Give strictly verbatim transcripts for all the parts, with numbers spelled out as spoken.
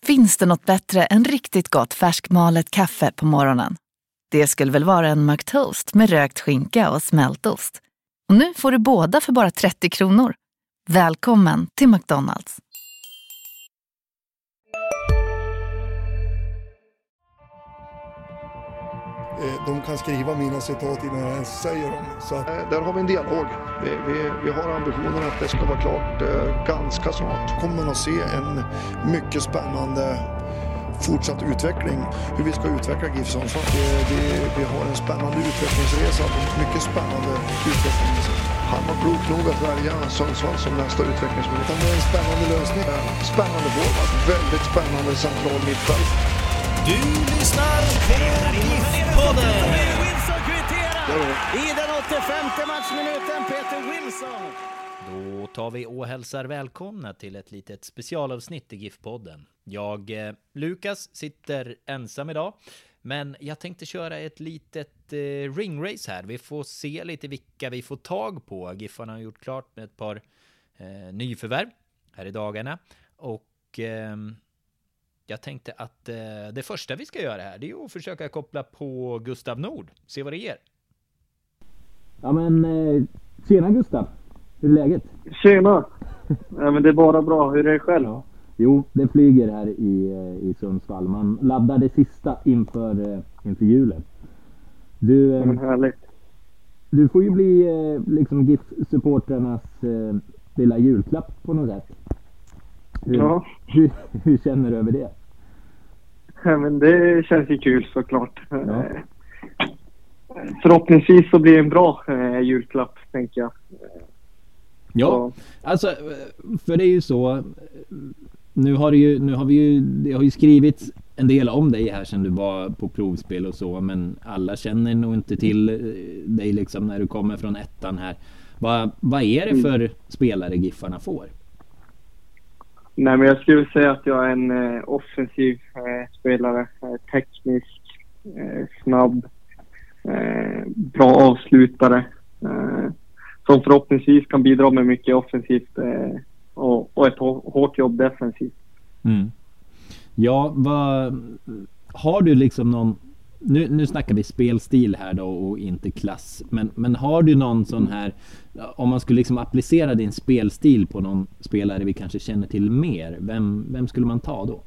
Finns det något bättre än riktigt gott färskmalet kaffe på morgonen? Det skulle väl vara en McToast med rökt skinka och smältost. Och nu får du båda för bara trettio kronor. Välkommen till McDonald's. De kan skriva mina citat innan jag ens säger dem. Så att... Där har vi en dialog. Vi, vi, vi har ambitionen att det ska vara klart eh, ganska snart. Kommer man att se en mycket spännande fortsatt utveckling. Hur vi ska utveckla GIF Sundsvall. Vi, vi, vi har en spännande utvecklingsresa. Mycket spännande utvecklingsresa. Han var klok nog att välja Sundsvall som nästa utvecklingsminister. Det är en spännande lösning. Spännande forward. Väldigt spännande central mittfält. Du lyssnar på GIF-podden. Wilson kvitterar i den åttiofemte matchminuten, Peter Wilson. Då tar vi och hälsar välkomna till ett litet specialavsnitt i GIF-podden. Jag, eh, Lukas, sitter ensam idag. Men jag tänkte köra ett litet eh, ringrace här. Vi får se lite vilka vi får tag på. GIFarna har gjort klart med ett par eh, nyförvärv här i dagarna. Och... Eh, Jag tänkte att eh, det första vi ska göra här, det är att försöka koppla på Gustav Nord. Se vad det ger. Ja men, eh, tjena Gustav. Hur är läget? Tjena. Ja, men det är bara bra. Hur är det själv? Ja. Jo, det flyger här i, i Sundsvall. Man laddar det sista inför, eh, inför julen. Du, eh, ja, men härligt. Du får ju bli eh, liksom GIF-supporternas eh, lilla julklapp på något sätt. Hur, ja. hur, hur känner du över det? Ja, men det känns ju kul såklart. Ja. Förhoppningsvis så blir det en bra eh, julklapp, tänker jag. Ja, alltså för det är ju så. Nu har, det ju, nu har vi ju det har ju skrivits en del om dig här sedan du var på provspel och så, men alla känner nog inte till dig liksom när du kommer från ettan här. Vad, vad är det för mm. spelare GIFarna får? Nej, men jag skulle säga att jag är en eh, offensiv eh, spelare. Eh, teknisk, eh, snabb, eh, bra avslutare. Eh, som förhoppningsvis kan bidra med mycket offensivt eh, och, och ett hårt jobb defensivt. Mm. Ja, vad har du liksom någon... Nu, nu snackar vi spelstil här då och inte klass. Men, men har du någon sån här... Om man skulle liksom applicera din spelstil på någon spelare vi kanske känner till mer. Vem, vem skulle man ta då?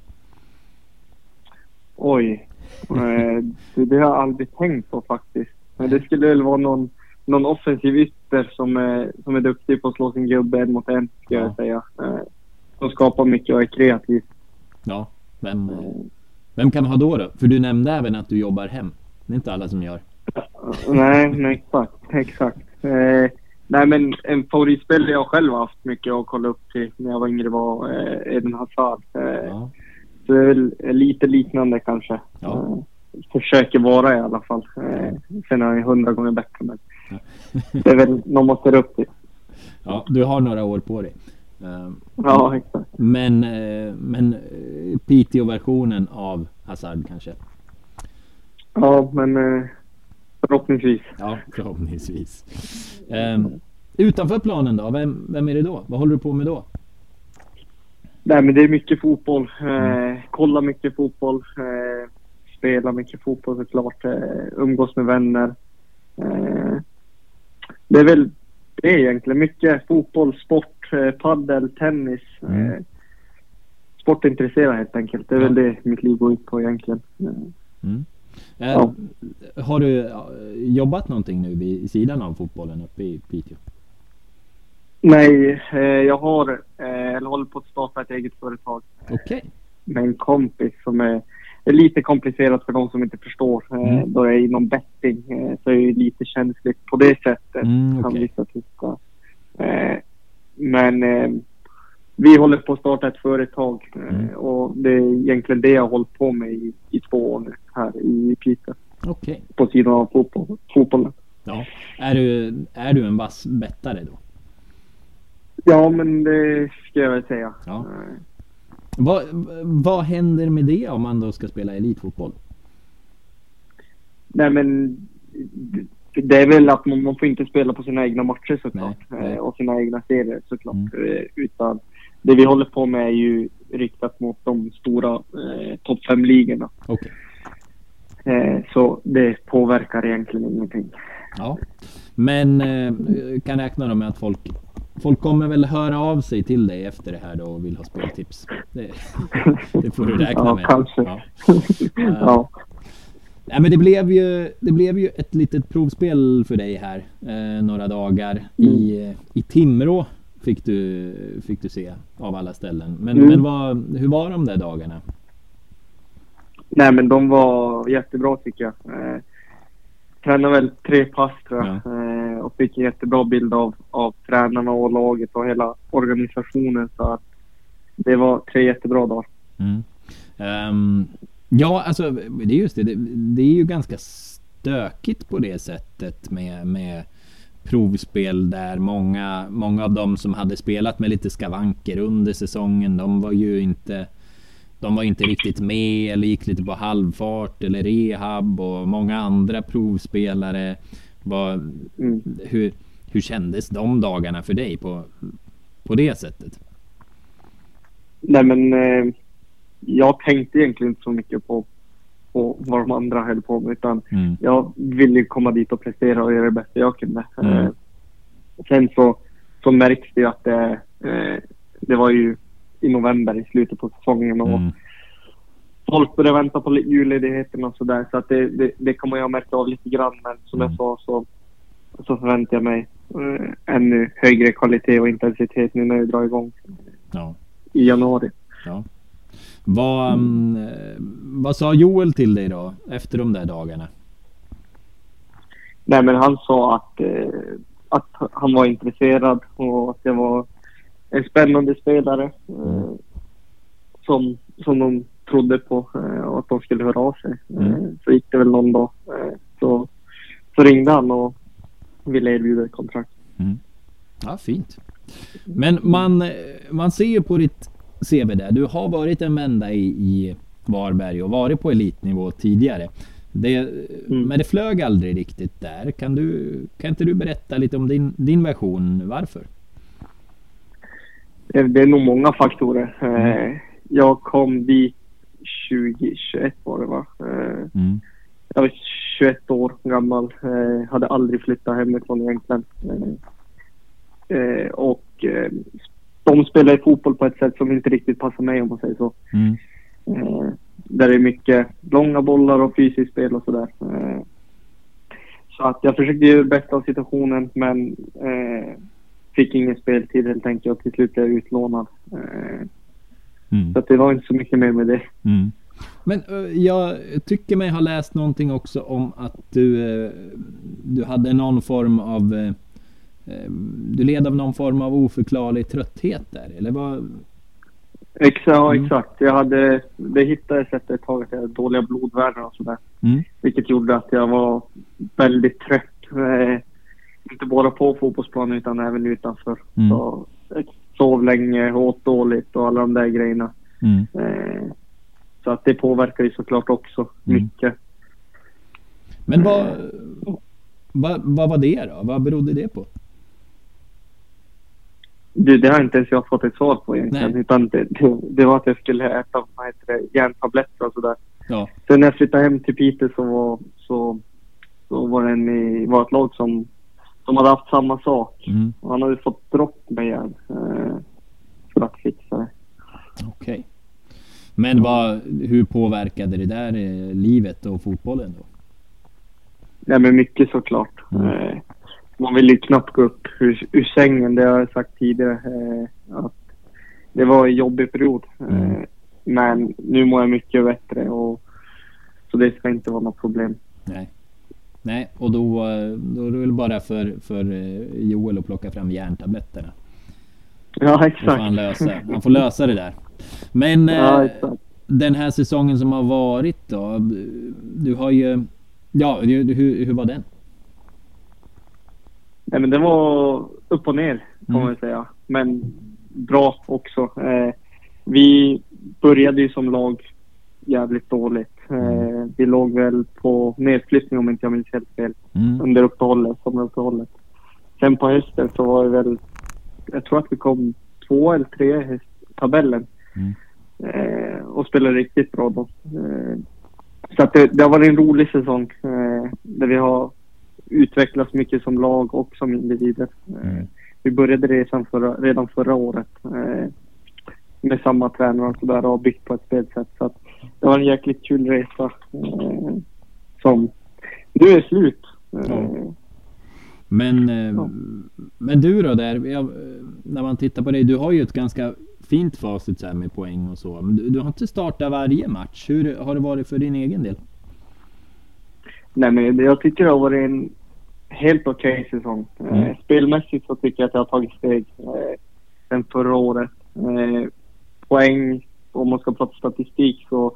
Oj. eh, det, det har jag aldrig tänkt på faktiskt. Men det skulle väl vara någon, någon offensiv ytter som är, som är duktig på att slå sin gubbe en mot en, ska jag säga. Eh, som skapar mycket och är kreativ. Ja, vem... Eh. Vem kan vi ha då då? För du nämnde även att du jobbar hem. Det är inte alla som gör. Nej, nej exakt. exakt. Eh, nej, men en favoritspelare jag själv har haft mycket att kolla upp till när jag var yngre var eh, Eden Hazard. Eh, ja. Så det är väl lite liknande kanske. Ja. Eh, försöker vara i alla fall. Eh, sen är jag hundra gånger bättre. Men ja. Det är väl någon måste upp till. Ja, du har några år på dig. Uh, ja, exakt. Men, uh, men uh, Piteå-versionen av Hazard kanske? Ja, men uh, förhoppningsvis. Ja, förhoppningsvis. Um, utanför planen då? Vem, vem är det då? Vad håller du på med då? Nej, men det är mycket fotboll. Uh, kolla mycket fotboll. Uh, spela mycket fotboll såklart. Uh, umgås med vänner. Uh, det är väl det är egentligen mycket fotboll, sport, paddel, tennis. Mm. Eh, sportintresserad helt enkelt. Det är ja. väl det mitt liv går ut på egentligen. Mm. Eh, ja. Har du jobbat någonting nu vid sidan av fotbollen uppe i Piteå? Nej, eh, jag har eh, håller på att starta ett eget företag. Okej. Okay. Med en kompis som är, är lite komplicerat för de som inte förstår. Mm. Eh, då är jag inom betting eh, så är det lite känsligt på det sättet. Mm, okay. Kan vissa tycka. Eh, men eh, vi håller på att starta ett företag eh, mm. och det är egentligen det jag har hållit på med i, i två år nu här i Piteå. Okay. På sidan av fotboll, fotbollen. Ja. Är du, är du en vass bettare då? Ja, men det ska jag väl säga. Ja. Eh. Vad, vad händer med det om man då ska spela elitfotboll? Nej, men det är väl att man, man får inte spela på sina egna matcher såklart. Nej, nej. Och sina egna serier såklart. Mm. Utan det vi håller på med är ju riktat mot de stora eh, topp fem-ligorna. Okay. Eh, så det påverkar egentligen ingenting. Ja, men eh, kan räkna då med att folk folk kommer väl höra av sig till dig efter det här då och vill ha speltips. Det, det får du räkna ja, med. Kanske. Ja, kanske. ja. Ja, men det blev ju det blev ju ett litet provspel för dig här eh, några dagar mm. i i Timrå fick du fick du se av alla ställen. Men mm. men vad hur var de där dagarna? Nej, men de var jättebra tycker jag. Eh, tränade väl tre pass tror jag. Ja. Eh, och fick en jättebra bild av av tränarna och laget och hela organisationen, så att det var tre jättebra dagar. Mm. Um... Ja, alltså det är just det. det. Det är ju ganska stökigt på det sättet med, med provspel där många, många av dem som hade spelat med lite skavanker under säsongen, de var ju inte de var inte riktigt med eller gick lite på halvfart eller rehab, och många andra provspelare var, mm. hur, hur kändes de dagarna för dig på, på det sättet? Nej, men eh... jag tänkte egentligen inte så mycket på, på vad de andra höll på med, utan mm. jag ville komma dit och prestera och göra det bästa jag kunde. Mm. Eh, sen så, så märks det att det, eh, det var ju i november i slutet på säsongen och mm. folk började vänta på julledigheten och sådär, så att det, det, det kommer jag märka av lite grann, men som mm. jag sa så, så förväntar jag mig eh, ännu högre kvalitet och intensitet nu när vi drar igång ja. i januari. Ja. Vad, mm. vad sa Joel till dig då efter de där dagarna? Nej, men han sa att, eh, att han var intresserad och att det var en spännande spelare eh, som, som de trodde på eh, och att de skulle höra av sig. Mm. Eh, så gick det väl någon dag. Eh, så, så ringde han och ville erbjuda ett kontrakt. Mm. Ja, fint. Men man, man ser ju på ditt C V där. Du har varit en vända i, i Varberg och varit på elitnivå tidigare. Det, mm. Men det flög aldrig riktigt där. Kan, du, kan inte du berätta lite om din, din version? Varför? Det, det är nog många faktorer. Mm. Jag kom dit tjugo tjugoett var det va? Mm. Jag var tjugoett år gammal. Hade aldrig flyttat hemifrån egentligen. Och de spelar i fotboll på ett sätt som inte riktigt passar mig, om man säger så. Mm. Eh, där det är mycket långa bollar och fysiskt spel och sådär. Eh, så att jag försökte göra det bästa av situationen, men eh, fick ingen speltid helt enkelt, och till slut blev jag utlånad. Eh, mm. Så att det var inte så mycket mer med det. Mm. Men uh, jag tycker mig ha läst någonting också om att du, uh, du hade någon form av... Uh, Du led av någon form av oförklarlig trötthet där, eller vad? Exakt, ja, mm. exakt. Jag hade, det hittade sett ett tag att jag hade dåliga blodvärden och sådär. Mm. Vilket gjorde att jag var väldigt trött. Eh, inte bara på fotbollsplanen utan även utanför. Mm. Så jag sov länge, åt dåligt och alla de där grejerna. Mm. Eh, så att det påverkar ju såklart också mm. mycket. Men vad, vad, vad var det då? Vad berodde det på? Det, det har inte ens jag fått ett svar på egentligen. Utan det, det, det var att jag skulle äta vad heter det, järntabletter och sådär. Ja. Sen när jag flyttade hem till Piteå så var, så, så var det en i vårt lag som, som hade haft samma sak. Mm. Och han hade fått dropp med järn eh, för att fixa det. Okej. Okay. Men vad, hur påverkade det där eh, livet och fotbollen då? Nej, men mycket såklart. Mm. Eh, man vill ju knappt gå upp ur, ur sängen, det har jag sagt tidigare. Eh, att det var en jobbig period. Mm. Eh, men nu mår jag mycket bättre, och så det ska inte vara något problem. Nej, Nej och då, då är det väl bara för, för Joel att plocka fram järntabletterna. Ja, exakt. Han, lösa, han får lösa det där. Men ja, eh, den här säsongen som har varit då, du har ju, ja, hur, hur var den? Nej, men det var upp och ner kan mm. man säga. Men bra också. Eh, vi började ju som lag jävligt dåligt. Eh, vi låg väl på nedflyttning om inte jag minns helt fel. Mm. Under uppehållet, sommaruppehållet. Sen på hösten så var det väl, jag tror att vi kom två eller tre i tabellen. Mm. Eh, och spelar riktigt bra då. Eh, så att det, det har varit en rolig säsong eh, där vi har utvecklats mycket som lag och som individer. Eh, Mm. vi började resan förra, redan förra året eh, med samma tränare och sådär och byggt på ett spelsätt. Så att det var en jäkligt kul resa eh, som nu är slut. Eh, Ja. Men, eh, Ja. men du då där, jag, när man tittar på dig, du har ju ett ganska fint facit så här med poäng och så. Men du, du har inte startat varje match. Hur har det varit för din egen del? Nej, men jag tycker det har varit en helt okej säsong. Mm. Eh, spelmässigt så tycker jag att jag har tagit steg eh, sen förra året. Eh, poäng, om man ska prata statistik så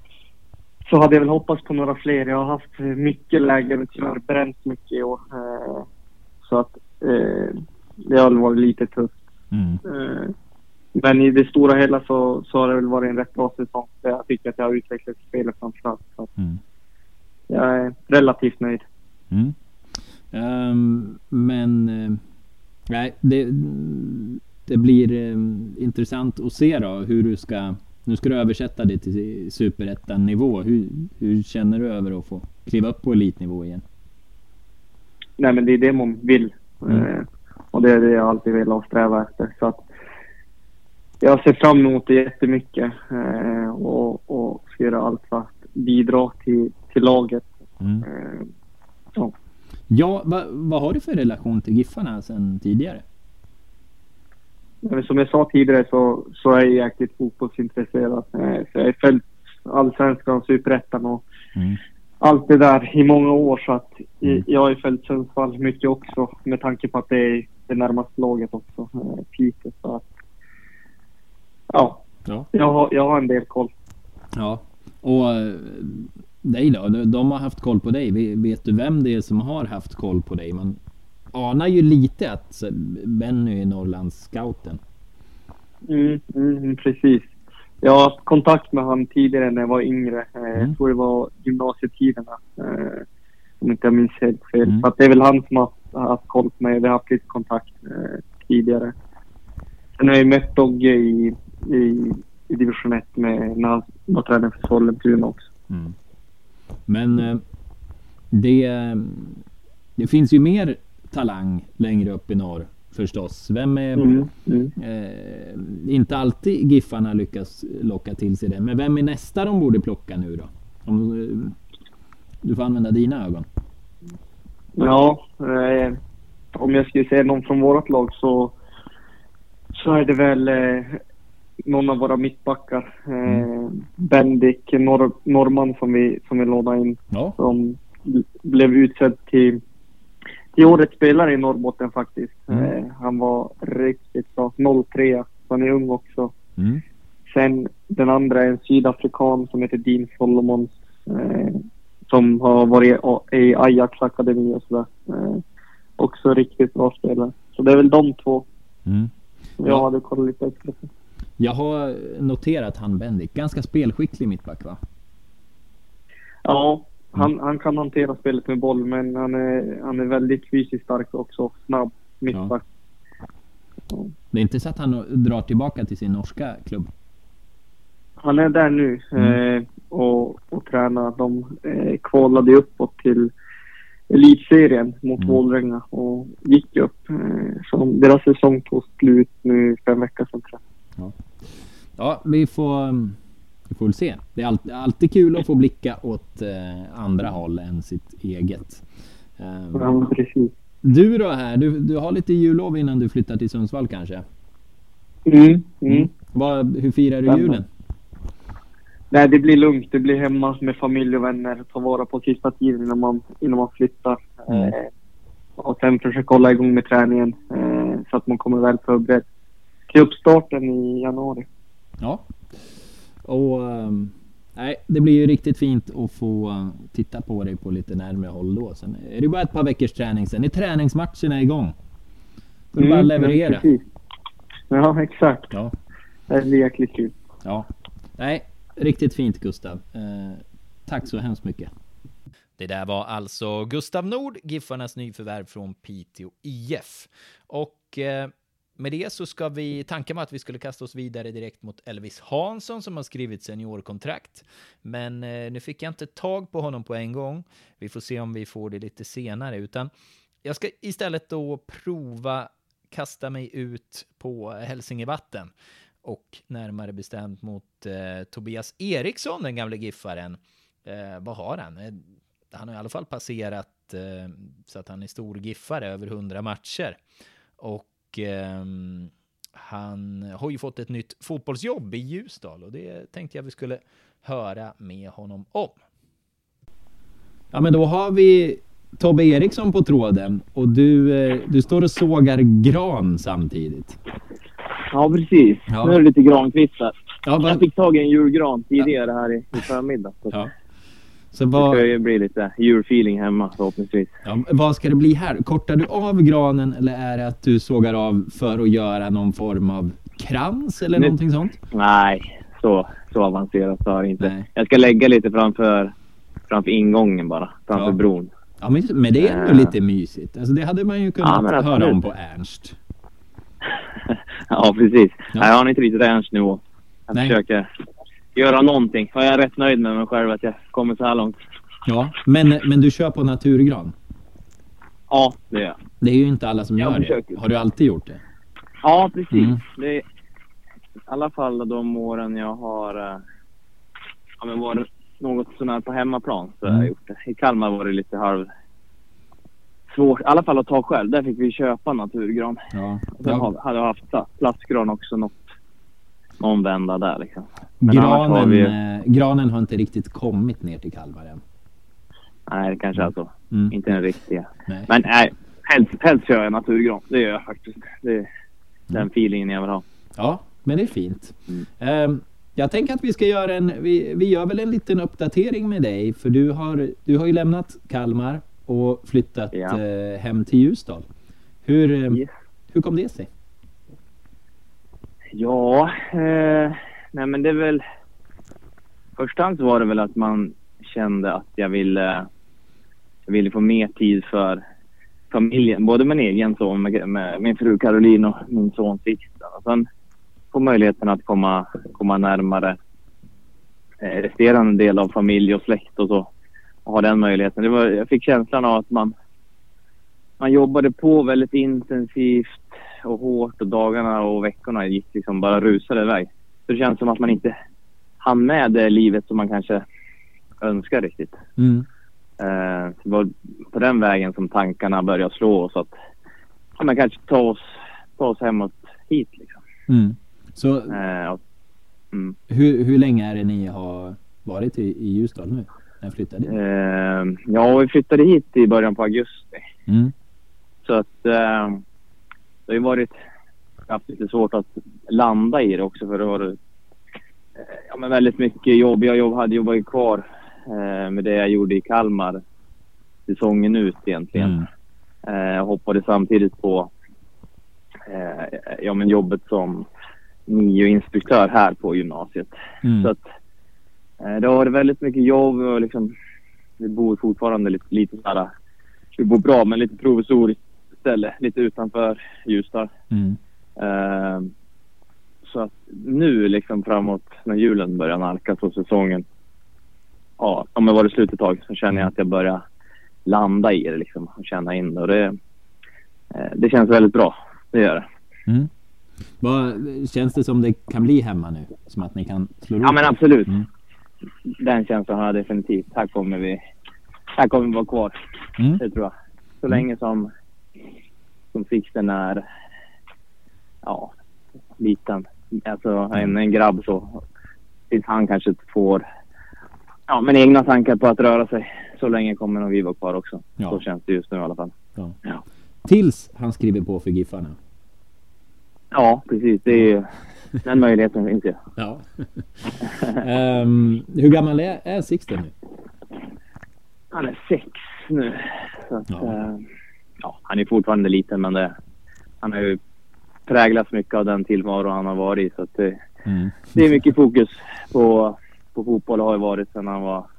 så hade jag väl hoppats på några fler. Jag har haft mycket läger och tyvärr bränt mycket i år. Eh, så att eh, det har varit lite tufft. Mm. Eh, men i det stora hela så, så har det väl varit en rätt bra säsong. Jag tycker att jag har utvecklat spelet framförallt. Så att Mm. jag är relativt nöjd. Mm. Um, men uh, nej, det, det blir um, intressant att se då hur du ska, nu ska du översätta det till superettan nivå. Hur, hur känner du över att få kliva upp på elitnivå igen? Nej, men det är det man vill. Mm. Eh, och det är det jag alltid vill sträva efter. Så att jag ser fram emot det jättemycket. Eh, och, och ska göra allt för att bidra till, till laget. Mm. Eh, så. Ja, vad, vad har du för relation till Giffarna sedan tidigare? Men som jag sa tidigare så, så är jag jäkligt fotbollsintresserad. Eh, så jag har följt allsvenskan, superettan och Mm. allt det där i många år. Så att Mm. jag har ju följt Sundsvall mycket också. Med tanke på att det är det närmaste laget också. Eh, Piteå. Så att, ja, Ja. jag har, jag har en del koll. Ja, och eh, dig då? De, de har haft koll på dig. Ve- Vet du vem det är som har haft koll på dig? Man anar ju lite att så, Benny är Norrlands-scouten. Mm, mm, precis. Jag har haft kontakt med han tidigare när jag var yngre. Eh, Mm. Jag tror det var gymnasietiderna. Eh, om inte jag minns helt fel. Mm. Så att det är väl han som har har haft koll på mig. Vi har haft lite kontakt eh, tidigare. Sen har jag mött Dogge i, i, i division ett med, när han var tränare för Sollentuna också. Mm. Men eh, det, det finns ju mer talang längre upp i norr förstås. Vem är Mm, mm. eh, inte alltid Giffarna lyckas locka till sig det. Men vem är nästa de borde plocka nu då? Om eh, du får använda dina ögon. Ja, eh, om jag skulle säga någon från vårt lag så, så är det väl eh, någon av våra mittbackar. Eh, Bendik, norr, norrman som vi, som vi lånade in. Ja. Som blev utsedd till, till årets spelare i Norrbotten faktiskt. Mm. Eh, han var riktigt bra. noll tre, han är ung också. Mm. Sen den andra är en sydafrikan som heter Dean Solomons. Eh, som har varit i Ajax akademi och sådär. Eh, också riktigt bra spelare. Så det är väl de två. Mm. Jag Ja. hade kollat lite extra på. Jag har noterat han Bendik. Ganska spelskicklig mittback va? Ja, han, han kan hantera spelet med boll, men han är, han är väldigt fysiskt stark också. Snabb mittback. Ja. Det är inte så att han drar tillbaka till sin norska klubb? Han är där nu Mm. eh, och, och tränar. De eh, kvalade uppåt till elitserien mot Mm. Vålerenga och gick upp. Eh, så deras säsong tog slut nu för en vecka sedan. Tror jag. Ja, ja vi, får, vi får väl se. Det är alltid, alltid kul att få blicka åt eh, andra håll än sitt eget. Eh, Ja, precis. du då här, du, du har lite jullov innan du flyttar till Sundsvall kanske? Mm, mm. Vad, hur firar du Stämmer. julen? Nej, det blir lugnt. Det blir hemma med familj och vänner. Ta vara på sista tiden innan man, innan man flyttar. Mm. Eh, och sen försöka hålla igång med träningen eh, så att man kommer väl förberedd till uppstarten i januari. Ja. Och um, nej, det blir ju riktigt fint att få uh, titta på dig på lite närmare håll då. Sen är det bara ett par veckors träning. Sen är träningsmatcherna igång. Då är det bara att leverera. Ja, precis. Ja, exakt. Ja. Det blir jäkligt kul. Ja. Nej, riktigt fint Gustav. Eh, tack så hemskt mycket. Det där var alltså Gustav Nord, Giffarnas nyförvärv från Piteå I F. Och eh, med det så ska vi, tanken var att vi skulle kasta oss vidare direkt mot Elvis Hansson som har skrivit seniorkontrakt. Men eh, nu fick jag inte tag på honom på en gång. Vi får se om vi får det lite senare. Utan jag ska istället då prova kasta mig ut på Hälsingevatten. Och närmare bestämt mot eh, Tobias Eriksson, den gamla giffaren. Eh, vad har han? Eh, han har i alla fall passerat eh, så att han är stor giffare över hundra matcher. Och eh, han har ju fått ett nytt fotbollsjobb i Ljusdal. Och det tänkte jag vi skulle höra med honom om. Ja, men då har vi Tobbe Eriksson på tråden. Och du, eh, du står och sågar gran samtidigt. Ja, precis. Ja. Nu är det lite grankvistar. Ja, vad... Jag fick tag i en julgran tidigare här i, i förmiddag. Så ja. Så vad... det ska ju bli lite julfeeling hemma förhoppningsvis. Ja, vad ska det bli här? Kortar du av granen eller är det att du sågar av för att göra någon form av krans eller nu... någonting sånt? Nej, så, så avancerat så har det inte. Nej. Jag ska lägga lite framför, framför ingången bara, framför ja. bron. Ja, men, men det är ändå äh... lite mysigt. Alltså det hade man ju kunnat ja, höra om på Ernst. Ja, precis. Ja. Nej, jag har inte riktigt Ernst nu. Jag Nej. försöker göra någonting. Jag är rätt nöjd med mig själv att jag kommer så här långt. Ja, men, men du kör på naturgran? Ja, det är jag. Det är ju inte alla som Jag gör försöker. det. Har du alltid gjort det? Ja, precis. Mm. Det är, i alla fall de åren jag har äh, ja, men varit något sån här på hemmaplan så mm. har jag gjort det. I Kalmar var det lite halv svårt. I alla fall att ta själv. Där fick vi köpa naturgran. Ja. Sen ja. hade jag haft plastgran också något, någon vända där liksom. Men granen, har vi... eh, granen har inte riktigt kommit ner till Kalmar än. Nej, det kanske är så. Mm. Inte den riktiga. Nej. Men nej, helst, helst kör jag naturgran. Det gör jag faktiskt. Det är mm. den feelingen jag vill ha. Ja, men det är fint. Mm. Um, jag tänker att vi ska göra en... Vi, vi gör väl en liten uppdatering med dig. För du har, du har ju lämnat Kalmar och flyttat ja. eh, hem till Ljusdal. Hur, yes. hur kom det sig? Ja, eh, nej men det är väl... Förstans var det väl att man kände att jag ville, jag ville få mer tid för familjen. Både min egen son, med, med min fru Caroline och min son Sixten. Och sen få möjligheten att komma, komma närmare eh, resterande del av familj och släkt och så. Och ha den möjligheten. Det var, jag fick känslan av att man, man jobbade på väldigt intensivt och hårt och dagarna och veckorna gick liksom bara rusade iväg. Så det känns som att man inte hann med det livet som man kanske önskar riktigt. Mm. Eh, det var på den vägen som tankarna började slå oss att ja, man kanske ta oss, ta oss hemåt hit liksom. Mm. Så Eh, och, mm. hur, hur länge är det ni har varit i, i Ljusdal nu? När flyttade ni? Eh, ja, vi flyttade hit i början på augusti. Mm. Så att eh, det har ju varit haft lite svårt att landa i det också för det var eh, ja, men väldigt mycket jobb. Jag jobb, hade jobbat kvar eh, med det jag gjorde i Kalmar säsongen ut egentligen. Mm. Eh, jag hoppade samtidigt på eh, ja, men jobbet som nio-instruktör här på gymnasiet. Mm. Så att eh, det har varit väldigt mycket jobb och liksom vi bor fortfarande lite, lite så här, vi bor bra men lite provisoriskt ställe, lite utanför Ljusdal. Mm. Eh, så att nu liksom framåt när julen börjar nalkas på säsongen, ja, om det var det slutet tag så känner jag att jag börjar landa i det liksom och känna in det och det, eh, det känns väldigt bra, det gör det. Mm. Vad, känns det som det kan bli hemma nu? Som att ni kan slå Ja men absolut. Mm. Den känslan har jag definitivt. Här kommer vi här kommer vi vara kvar. Mm. Det tror jag. Så Mm. länge som som Sixten är ja, liten. Alltså en, en grabb så tills han kanske får ja, men egna tankar på att röra sig. Så länge kommer nog vi vara kvar också. Ja. Så känns det just nu i alla fall. Ja. Ja, Tills han skriver på för Giffarna. ja precis. Det är ju den möjligheten finns ju. Ja. um, hur gammal är, är Sixten nu? Han är sex nu. Så att, Ja. ja. ja, han är fortfarande liten men det, han har ju präglats mycket av den tillvaro han har varit i. Så att det, Mm. det är mycket fokus på, på fotboll har ju varit sedan han var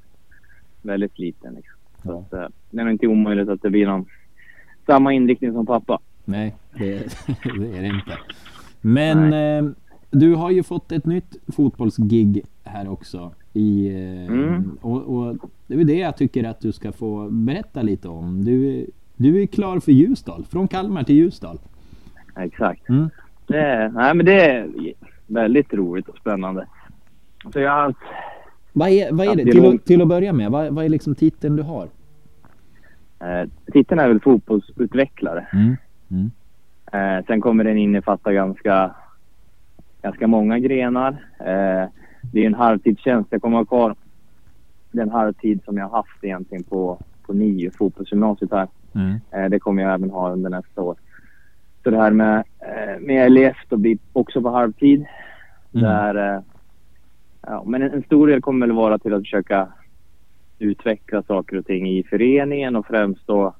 väldigt liten. Liksom. Så Ja. att, det är nog inte omöjligt att det blir någon samma inriktning som pappa. Nej, det, det är det inte. Men eh, du har ju fått ett nytt fotbollsgig här också. I, eh, Mm. och, och det är det jag tycker att du ska få berätta lite om. Du, du är klar för Ljusdal, från Kalmar till Ljusdal. Exakt. Mm. Det är, nej, men det är väldigt roligt och spännande. Så jag har Vad är, vad är det? Ja, det är Till, lång- att, till att börja med, vad, vad är liksom titeln du har? Eh, titeln är väl fotbollsutvecklare. Mm. Mm. Eh, sen kommer den innefatta ganska, ganska många grenar. Eh, det är en halvtidstjänst. Jag kommer ha kvar den halvtid som jag har haft egentligen på, på nio fotbollsgymnasiet här. Mm. Eh, det kommer jag även ha under nästa år. Så det här med, eh, med L F då blir också på halvtid. Mm. Där, eh, ja, men en, en stor del kommer väl vara till att försöka utveckla saker och ting i föreningen och främst då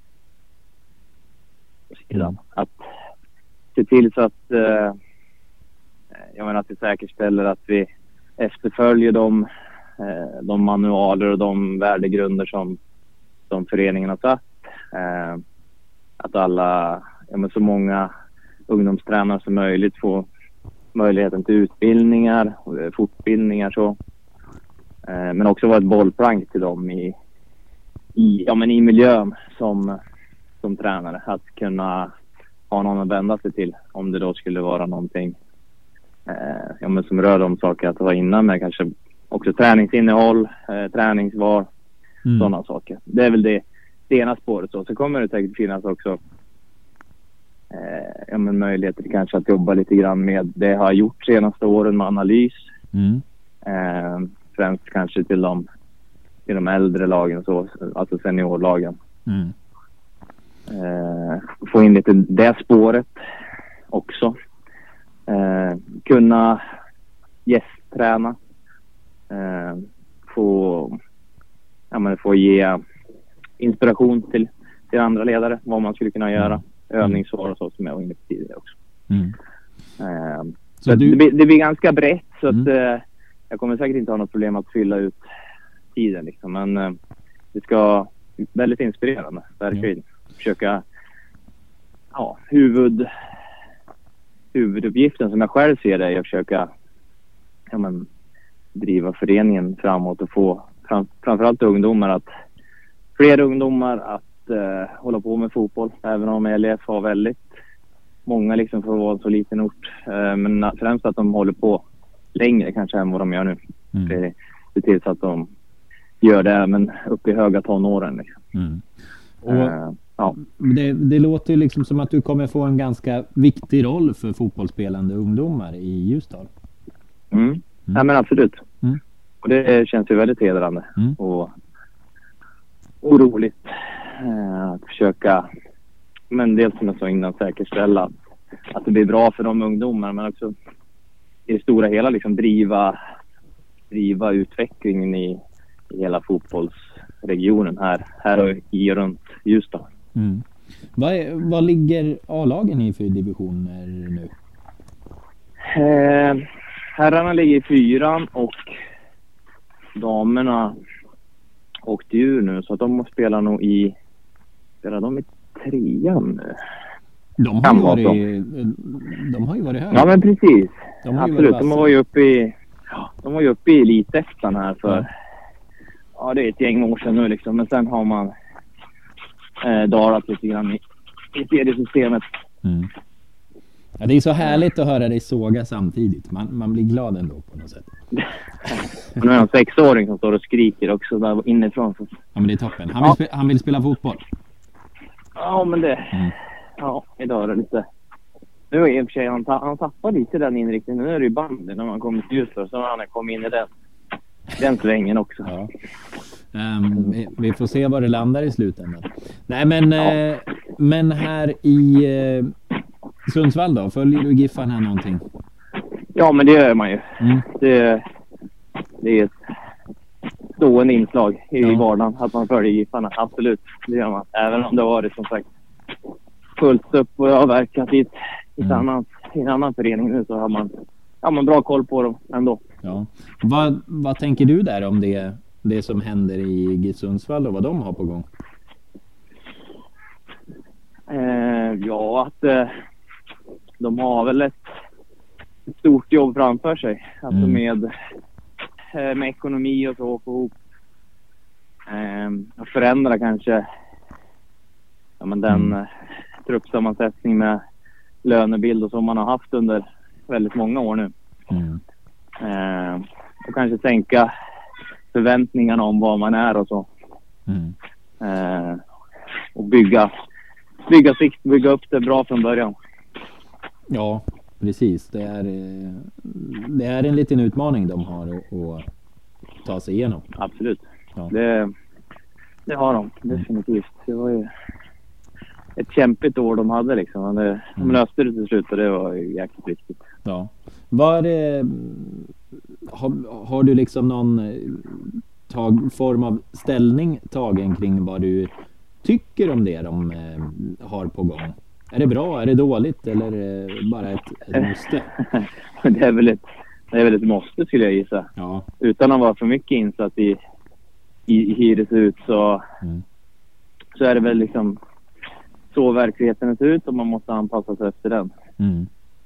Mm. att se till så att eh, jag menar att vi säkerställer att vi efterföljer de, eh, de manualer och de värdegrunder som, som föreningen har satt. Eh, att alla, ja, men så många ungdomstränare som möjligt får möjligheten till utbildningar, och fortbildningar så. Eh, men också vara ett bollplank till dem i, i, ja, men i miljön som, som tränare. Att kunna ha någon att vända sig till om det då skulle vara någonting eh, ja, men som rör de saker att vara innan med kanske också träningsinnehåll, eh, träningsvar, Mm. sådana saker. Det är väl det, det ena spåret. Så, så kommer det säkert finnas också eh, ja, men möjligheter kanske att jobba lite grann med det jag har gjort senaste åren med analys. Mm. Eh, främst kanske till de, till de äldre lagen, så, alltså seniorlagen. Mm. Eh, få in lite det spåret också. Eh, kunna gästträna. Eh, få, ja, men få ge inspiration till, till andra ledare. Vad man skulle kunna göra. Övningssvar och så som jag var inne på tidigare också. Mm. Eh, Så så du- det, blir, det blir ganska brett så Mm. att eh, jag kommer säkert inte ha något problem att fylla ut tiden liksom. Men eh, det ska vara väldigt inspirerande. Verkligen. Försöka ja, huvud huvuduppgiften som jag själv ser det är att försöka ja, men, driva föreningen framåt och få fram, framförallt ungdomar att fler ungdomar att eh, hålla på med fotboll. Även om L F har väldigt många liksom för att vara en så liten ort. Eh, men främst att de håller på längre kanske än vad de gör nu. Mm. Det, det till så att de gör det även upp i höga tonåren. Liksom. Mm. Och Eh, ja. det, det låter ju liksom som att du kommer få en ganska viktig roll för fotbollsspelande ungdomar i Ljusdal. Mm. Ja, men absolut. Mm. Och det känns ju väldigt hedrande Mm. och, och roligt eh, att försöka, men dels som jag sa innan, säkerställa att, att det blir bra för de ungdomar, men också i det stora hela liksom driva, driva utvecklingen i, i hela fotbollsregionen här, här och i och runt Ljusdal. Mm. Vad, är, vad ligger A-lagen i för divisioner nu? Eh, herrarna ligger i fyran och damerna åkte ur nu, så att de spelar nog i spelar de i trean nu. De har, Kan ju vara varit, de har ju varit högre. Ja, men precis. De har ju Absolut. varit De vassa. var ju uppe i de var ju uppe i elitettan här för ja, det är ett gäng år sedan nu liksom, men sen har man eh, dalat lite grann i, i seriesystemet. Mm. Ja, det är så härligt att höra dig såga samtidigt. Man, man blir glad ändå på något sätt. Och nu är det en sexåring som står och skriker också där inifrån. Så. Ja, men det är toppen. Han vill, Ja. spe, han vill spela fotboll. Ja, men det... Mm. Ja, idag är det lite... Nu är i och för sig, han, ta, han tappar lite den inriktningen. Nu är det ju bandy när man kommer till Ljusdal, så har han kommit in i den, den svängen också. Ja. Um, vi, vi får se var det landar i slutändan. Nej, men, eh, men här i eh, Sundsvall då? Följer du Giffan här någonting? Ja, men det gör man ju. Mm. Det, det är ett stående inslag i Ja. vardagen att man följer Giffarna. Absolut, det gör man. Även om det har varit som sagt fullt upp och jag har verkat i, ett, i, ett Mm. annat, i en annan förening nu, så har man, har man bra koll på dem ändå. Ja. Vad, vad tänker du där om det, det som händer i G I F Sundsvall och vad de har på gång? Eh, ja, att eh, de har väl ett, ett stort jobb framför sig. Alltså Mm. med, eh, med ekonomi och så, få ihop. Eh, förändra kanske ja, men den Mm. eh, truppsammansättning med lönebild och som man har haft under väldigt många år nu. Mm. Eh, och kanske sänka förväntningarna om vad man är och så. Mm. Eh, och bygga, bygga sikt, bygga upp det bra från början. Ja, precis. Det är, eh, det är en liten utmaning de har att, att ta sig igenom. Absolut. Ja. Det, det har de, definitivt. Det var ju ett kämpigt år de hade liksom. Men det, de Mm. löste det till slut och det var ju jäkligt viktigt. Ja. Var det, har, har du liksom någon eh, tag, form av ställning tagen kring vad du tycker om det de eh, har på gång? Är det bra, är det dåligt eller eh, bara ett, ett måste? det, är väl ett, det är väl ett måste skulle jag gissa. Ja. Utan att vara för mycket insatt i, i, i hur det ser ut så, Mm. så är det väl liksom så verkligheten ser ut och man måste anpassa sig efter den. Mm.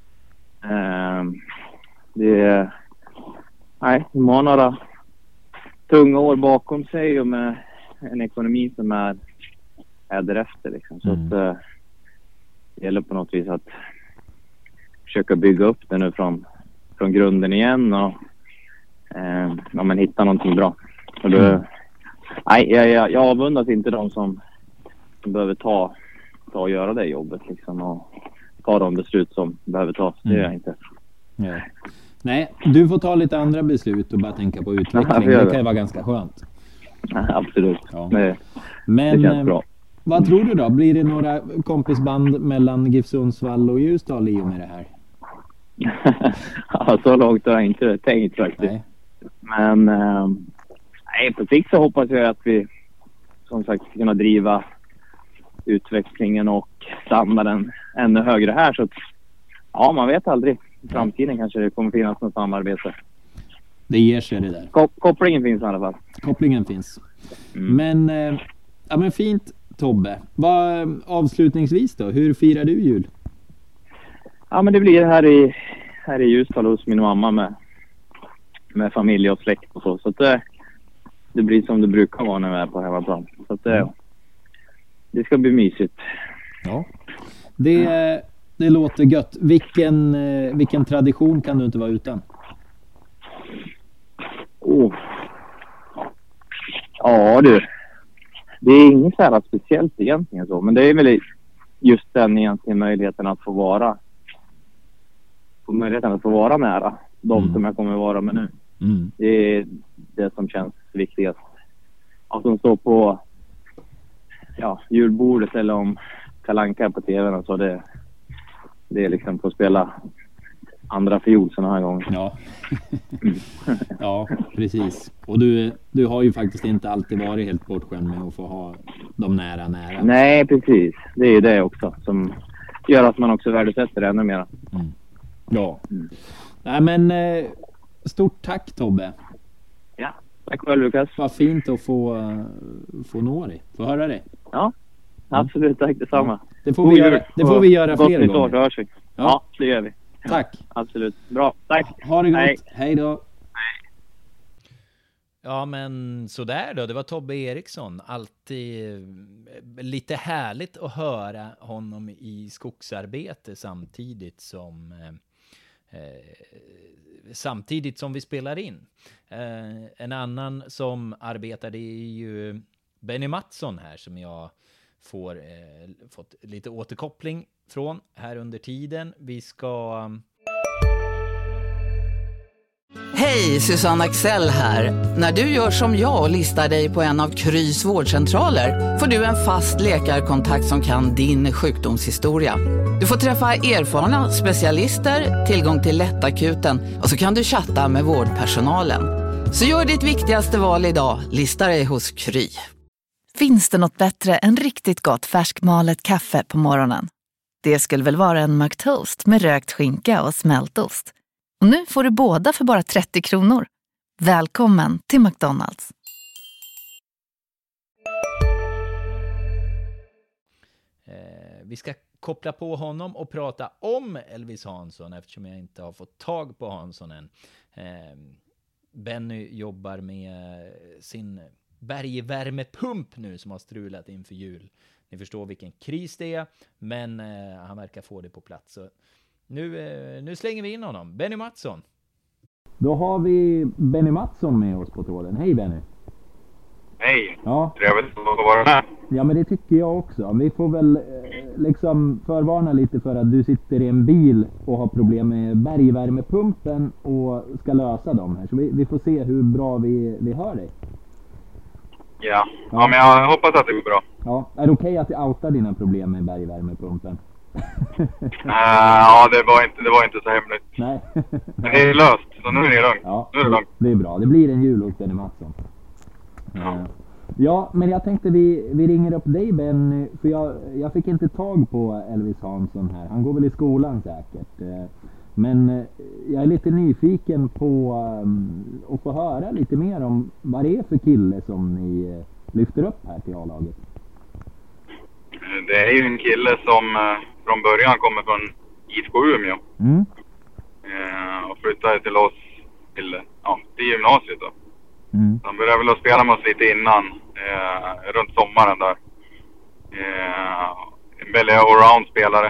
Eh, det nej, de har några tunga år bakom sig och med en ekonomi som är, är därefter liksom. Så Mm. att eh, det gäller på något vis att försöka bygga upp det nu från, från grunden igen och eh, ja, men hitta någonting bra. Och då, Mm. nej, jag, jag, jag avundas inte de som, som behöver ta, ta och göra det jobbet liksom och ta de beslut som behöver tas. Det Mm. gör jag inte. Ja. Nej, du får ta lite andra beslut och bara tänka på utveckling. Ja, det kan ju vara ganska skönt. Absolut. Ja. Det, Men det känns eh, bra. vad tror du då? Blir det några kompisband mellan GIF Sundsvall och Ljusdal i och med det här? Ja, så långt har jag inte tänkt faktiskt. Nej. Men eh, nej, på sikt så hoppas jag att vi som sagt ska kunna driva utvecklingen och standarden ännu högre här. Så att, ja, man vet aldrig. I framtiden kanske det kommer finnas något samarbete. Det ger sig det där. Kop- kopplingen finns i alla fall. Kopplingen finns. Mm. Men, eh, ja, men fint Tobbe. Vad, eh, avslutningsvis då, hur firar du jul? Ja, men det blir här i, här i Ljusdal hos min mamma med, med familj och släkt och så. Så att det, det blir som det brukar vara när vi är på hemmaplan. Så att det, det ska bli mysigt. Ja. Det, det låter gött. Vilken, eh, vilken tradition kan du inte vara utan? Oh. Ja du. Det är inget så här speciellt egentligen så. Men det är väl just den egentligen möjligheten att få vara få möjligheten att få vara nära de Mm. som jag kommer vara med nu. Mm. Det är det som känns viktigast. Att de står på ja, julbordet eller om Kalle Anka på tvn och så det, det är liksom på att spela andra fiol såna här gånger. Ja. Ja, precis. Och du, du har ju faktiskt inte alltid varit helt bortskämd med att få ha dem nära nära. Nej, precis. Det är ju det också som gör att man också värdesätter det ännu mer. Mm. Ja. Mm. Nej, men eh, stort tack Tobbe. Ja, tack själv Lukas. Vad fint att få, uh, få nå dig. Få höra dig. Ja, absolut. Tack detsamma. Ja. Det får vi göra, det får vi göra fler gånger. Gott nytt år, hörs vi. Ja. ja, det gör vi. Tack. Absolut. Bra. Tack. Ha det gott. Hej, Hej då. Ja, men sådär då. Det var Tobbe Eriksson. Alltid lite härligt att höra honom i skogsarbete samtidigt som eh, samtidigt som vi spelar in. Eh, en annan som arbetar, det är ju Benny Mattsson här som jag får eh, fått lite återkoppling från här under tiden. Vi ska... Hej, Susanne Axel här. När du gör som jag och listar dig på en av Krys vårdcentraler får du en fast läkarkontakt som kan din sjukdomshistoria. Du får träffa erfarna specialister, tillgång till lättakuten och så kan du chatta med vårdpersonalen. Så gör ditt viktigaste val idag, lista dig hos Kry. Finns det något bättre än riktigt gott färskmalet kaffe på morgonen? Det skulle väl vara en McToast med rökt skinka och smältost. Och nu får du båda för bara trettio kronor. Välkommen till McDonald's. Eh, vi ska koppla på honom och prata om Elvis Hansson eftersom jag inte har fått tag på Hansson än. Eh, Benny jobbar med sin bergvärmepump nu som har strulat inför jul. Ni förstår vilken kris det är, men eh, han verkar få det på plats. Så nu, eh, nu slänger vi in honom. Benny Mattsson. Då har vi Benny Mattsson med oss på tråden. Hej Benny. Hej. Ja. Trevligt att vara med. Ja, men det tycker jag också. Vi får väl eh, liksom förvarna lite för att du sitter i en bil och har problem med bergvärmepumpen och ska lösa dem här. Så vi, vi får se hur bra vi, vi hör dig. Ja. Ja, ja, men jag hoppas att det går bra. Ja, är det okej okay att jag outar dina problem med bergvärmepumpen? uh, ja, det var, inte, det var inte så hemligt. Nej. Men det är löst, så nu är det lugnt. Ja, nu är det lugnt. Det är bra. Det blir en jul hos Benny Mattsson. Ja. Ja, men jag tänkte vi, vi ringer upp dig Ben, för jag, jag fick inte tag på Elvis Hansson här. Han går väl i skolan säkert. Men jag är lite nyfiken på um, att få höra lite mer om vad det är för kille som ni lyfter upp här till A-laget. Det är ju en kille som uh, från början kommer från I F K Umeå. Mm. Uh, och flyttade till oss till, ja, till gymnasiet då. Mm. Han började väl att spela med oss lite innan, eh, runt sommaren där. Eh, en väldigt allround spelare.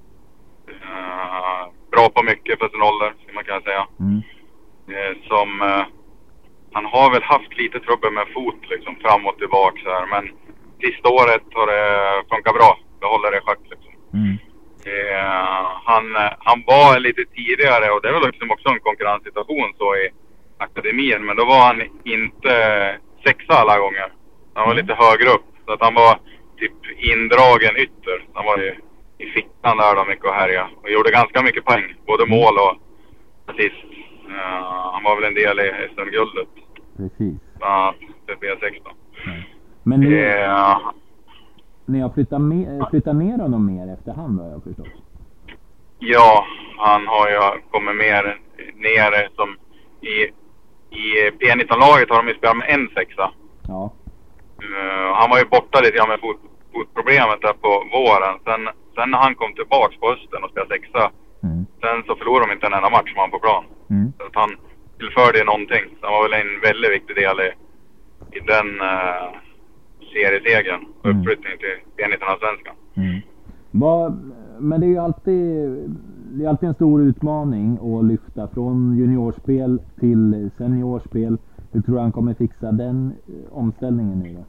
Eh, bra på mycket för sin ålder, ska man kunna säga. Mm. Eh, som, eh, han har väl haft lite trubbel med fot liksom, fram och tillbaka så här. Men sista året har det funkat bra. Det håller det schack liksom. Mm. Eh, han, han var lite tidigare, och det är väl liksom också en konkurrenssituation så i akademin, men då var han inte sexa alla gånger. Han var lite högre upp, så att han var typ indragen ytter. Han var i, i fickan där då mycket och härja. Och gjorde ganska mycket poäng, både mål och assist. Uh, han var väl en del i S M-guldet. Precis. Ja, uh, B sexton. Mm. Men ni, uh, ni har flyttat, med, flyttat ner honom mer efterhand, har jag förstått? Ja, han har ju kommit mer ner som i I P nitton-laget har de ju spelat med en sexa. Ja. Uh, han var ju borta lite grann med fot, fotproblemet där på våren. Sen, sen när han kom tillbaks på hösten och spelade sexa. Mm. Sen så förlorade de inte en enda match som han på plan. Mm. Så att han tillförde någonting. Så han var väl en väldigt viktig del i, i den uh, seriesegern. Och mm. uppflyttningen till P nitton-svenskan. Mm. Men det är ju alltid, det är alltid en stor utmaning att lyfta från juniorspel till seniorspel. Hur tror du han kommer fixa den omställningen nu då?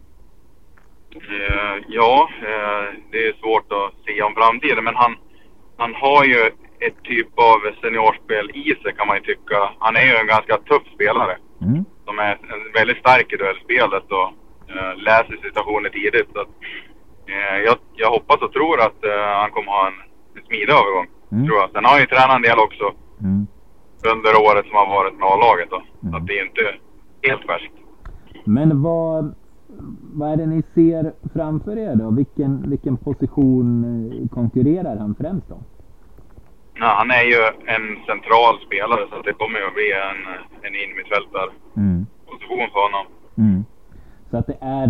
Uh, ja, uh, det är svårt att se om framtiden, men han, han har ju ett typ av seniorspel i sig, kan man ju tycka. Han är ju en ganska tuff spelare. Mm. Som är en väldigt stark i duellspelet och uh, läser situationer tidigt. Så att, uh, jag, jag hoppas och tror att uh, han kommer ha en, en smidig övergång. Mm. Tror jag. Sen har han ju tränat en del också mm. under året som har varit med A-laget då. Mm. Så att det är inte helt färskt. Men vad, vad är det ni ser framför er då? Vilken, vilken position konkurrerar han främst om? Ja, han är ju en central spelare, så det kommer ju att bli en, en innermittfältarposition mm. för honom. Mm. Så att det är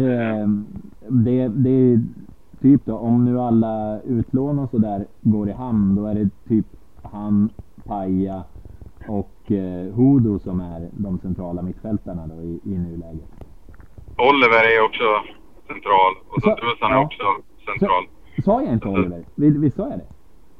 det, det är typ då, om nu alla utlån och så där går i hamn, då är det typ han, Paja och eh, Hudo som är de centrala mittfältarna då i, i nuläget. Oliver är ju också central, och så Tusan är ja. också central. Så, sa jag inte Oliver? Visst vi sa jag det?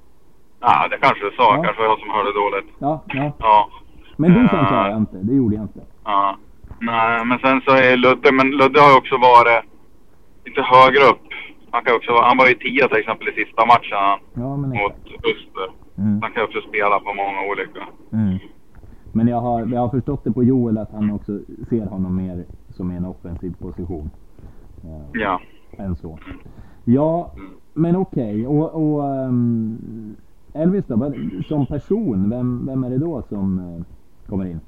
Ja, det kanske du sa. Ja. Kanske jag som hörde dåligt. Ja, ja. ja. Men du sen sa jag inte. Det gjorde jag inte. Ja. Nej, men sen så är Ludde. Men Ludde har ju också varit lite högre upp. Han, kan också, han var ju tio till exempel i sista matchen ja, men mot Öster. Mm. Han kan också spela på många olika. Mm. Men jag har, jag har förstått det på Joel att han också ser honom mer som en offensiv position. Ja. ja. Än så. Ja, mm. men okej. Okay. Och, och um, Elvis då, som person, vem, vem är det då som uh, kommer in?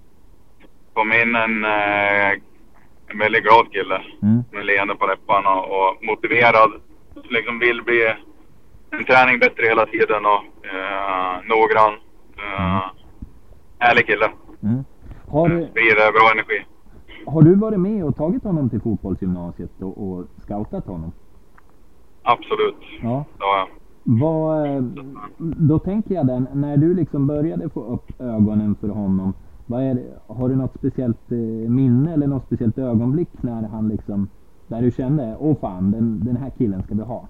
Kom in en, uh, en väldigt glad kille. Mm. Med leende på läpparna och, och motiverad. Liksom vill bli en träning bättre hela tiden och uh, noggrann. Uh, mm. Ärlig kille. Mm. Har du, sprider bra energi. Har du varit med och tagit honom till fotbollsgymnasiet och, och scoutat honom? absolut. Ja. Ja. Vad, då tänker jag den, när du liksom började få upp ögonen för honom, vad är det, har du något speciellt minne eller något speciellt ögonblick när han liksom, där du kände, åh fan, den, den här killen ska vi ha?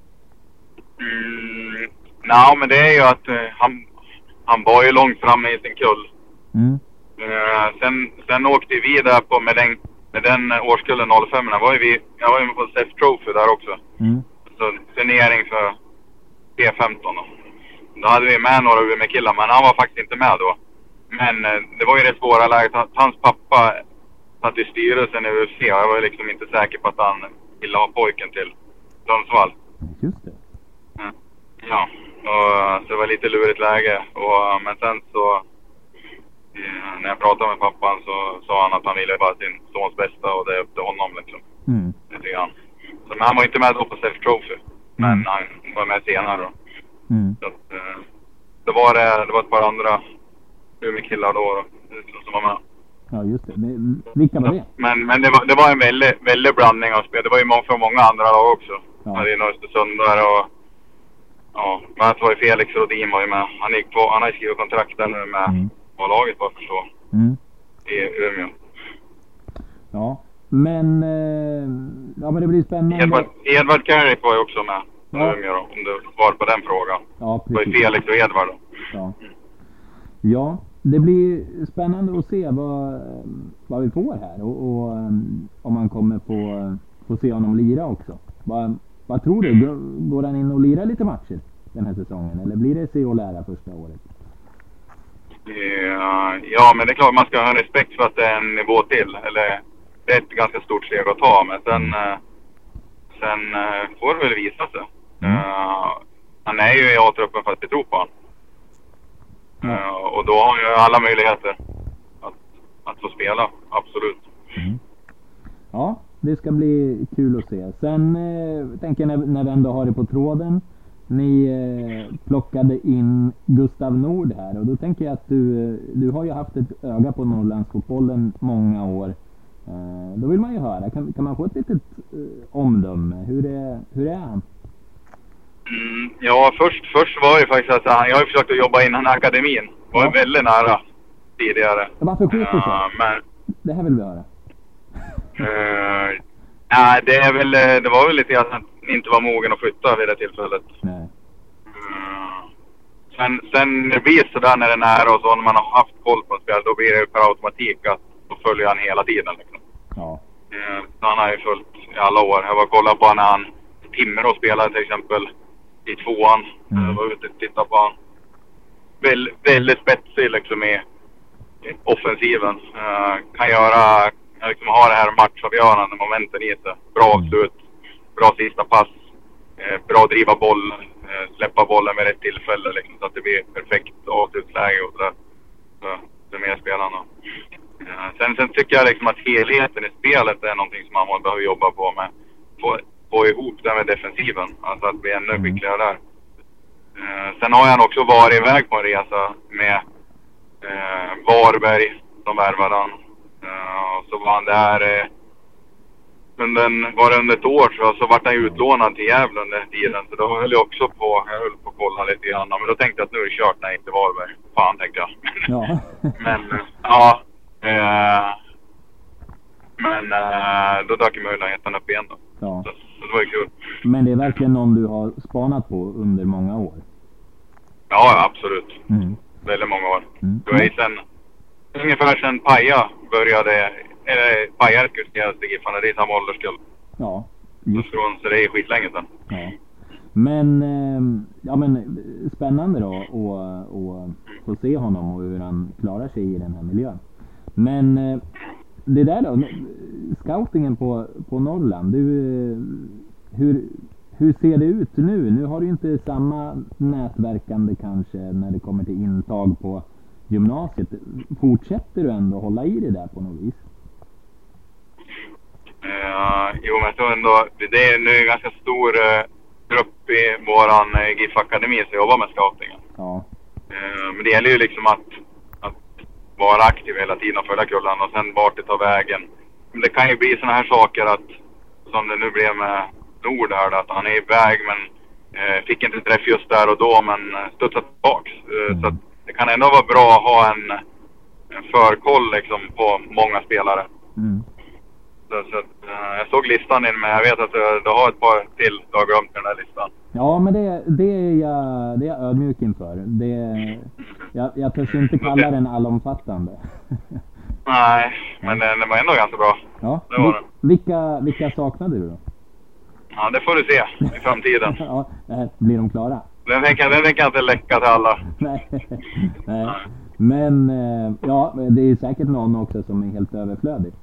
Mm, nej, men det är ju att uh, han, han var ju långt framme i sin kull. Mm. Uh, sen, sen åkte vi där på med den, med den årskullen noll fem. Var ju vi, jag var ju med på S F Trophy där också. Mm. Så turnering för P femton då. Då hade vi med några U M E-killar, men han var faktiskt inte med då. Men uh, det var ju det svåra läget att hans pappa satt i styrelsen i U F C. Och jag var ju liksom inte säker på att han ville ha pojken till Sundsvall. Just det. Mm. Ja, och, så det var lite lurigt läge. Och, men sen så, ja, när jag pratade med pappan så sa han att han ville bara sin sons bästa och det är upp till honom liksom. Mm. Det tycker han. Så, men han var inte med då på S F Trophy. Men Mm. han var med senare då. Mm. Så att, eh, det, var det, det var ett par andra U M E-killar då, då som var med. Ja, just det. Men, vilka var det? Men, men det, var, det var en väldigt, väldigt blandning av spel. Det var ju många, för många andra lag också. Ja. Han är i Östersund där och ja, men det var ju Felix Rodin var ju med. Han gick på, han har skrivit kontrakt där nu med Mm. på laget bara förstå. Mm. I Umeå. Ja, men eh, ja, men det blir spännande. Edvard, Edvard Carrick var ju också med i Ja. Umeå då, om du svarar på den frågan. Ja, Det var ju precis. Felix och Edvard då. Ja. Ja, det blir spännande att se vad, vad vi får här och, och um, om man kommer få, få se honom lira också. Vad, vad tror du? Går, går han in och lirar lite matcher den här säsongen? Eller blir det se och lära första året? Ja, ja, men det är klart man ska ha respekt för att det är en nivå till. Eller det är ett ganska stort steg att ta. Men sen, mm. sen får det väl visa sig. Mm. Uh, han är ju i A-truppen för att vi tror på honom. Mm. Uh, och då har han ju alla möjligheter att, att få spela, absolut. Mm. Ja, det ska bli kul att se. Sen eh, tänker jag när, när vi ändå har det på tråden. Ni eh, plockade in Gustav Nord här och då tänker jag att du, du har ju haft ett öga på Norrlandsfotbollen många år. Eh, då vill man ju höra, kan, kan man få ett litet eh, omdöme? Hur är, hur är han? Mm, ja, först, först var det faktiskt att han, jag har ju försökt att jobba innan akademin. Var ja. väldigt nära tidigare. Varför sket det sig? Uh, men det här vill vi höra. uh, nej, det är väl, det var väl lite att han inte var mogen att flytta vid det tillfället. Nej. Uh, sen, sen det blir sådär när det är nära och så, när man har haft koll på ett spel, då blir det per automatik att då följer han hela tiden liksom. Ja. Uh, han har ju följt i alla år. Jag var och kollade på när han Timrå spelade till exempel i tvåan. Mm. Jag var ute och tittade på han. Väl, väldigt spetsig liksom i, i offensiven. Uh, kan göra, liksom ha det här matchavgörande momenten i sig. Bra avslut, bra sista pass, uh, bra driva boll, uh, släppa bollen med rätt tillfälle liksom, så att det blir perfekt avslutsläge och sådär. Så det är mer spelarna. Uh, sen, sen tycker jag liksom att helheten i spelet är någonting som man behöver jobba på med. Få, få ihop det med defensiven. Alltså att bli ännu skickligare där. Uh, sen har han också varit iväg på en resa med uh, Varberg som värvade han. Uh, så var han där uh, under, var det under ett år så, så var han utlånad till Gävle under tiden. Så då höll jag också på, jag höll på att kolla lite grann. Men då tänkte jag att nu är det kört när jag inte Varberg. Fan tänkte jag. Ja. Men uh, ja. Uh, men uh, då dök möjligheten upp igen då. Ja. Så, så det var ju kul. Men det är verkligen någon du har spanat på under många år? Ja, absolut. Mm. Väldigt många år. Mm. Det var ju sen, ungefär sen Paja började, eller Paja diskuterades till Giffarna, det är samma ålderskull. Ja, just. Så, så det är skitlänge sedan. Ja. Men, eh, ja men spännande då att och, få se honom och hur han klarar sig i den här miljön. Men eh, det där då, scoutingen på, på Norrland, du, hur, hur ser det ut nu? Nu har du inte samma nätverkande kanske när det kommer till intag på gymnasiet. Fortsätter du ändå hålla i det där på något vis? Uh, jo, men så ändå, det är nu en ganska stor uh, grupp i våran uh, GIF-akademi som jobbar med scoutingen. Ja. Uh, men det gäller ju liksom att vara aktiv hela tiden och följa kullen och sen vart det tar vägen. Men det kan ju bli såna här saker att som det nu blev med Nord här, att han är iväg men eh, fick inte träff just där och då, men studsat tillbaks. Eh, mm. Så att det kan ändå vara bra att ha en, en förkoll liksom på många spelare. Mm. Så, så att, eh, jag såg listan in, men jag vet att du, du har ett par till du har glömt den där listan. Ja, men det, det, är, jag, det är jag ödmjuk inför. Det, jag, jag törs inte kalla den allomfattande. Nej, men den, den var ändå ganska bra. Ja. Det var den. Vilka, vilka saknade du då? Ja, det får du se i framtiden. Ja, blir de klara? Den tänker, den tänker jag inte läcka till alla. Nej. Nej. Men ja, det är säkert någon också som är helt överflödig.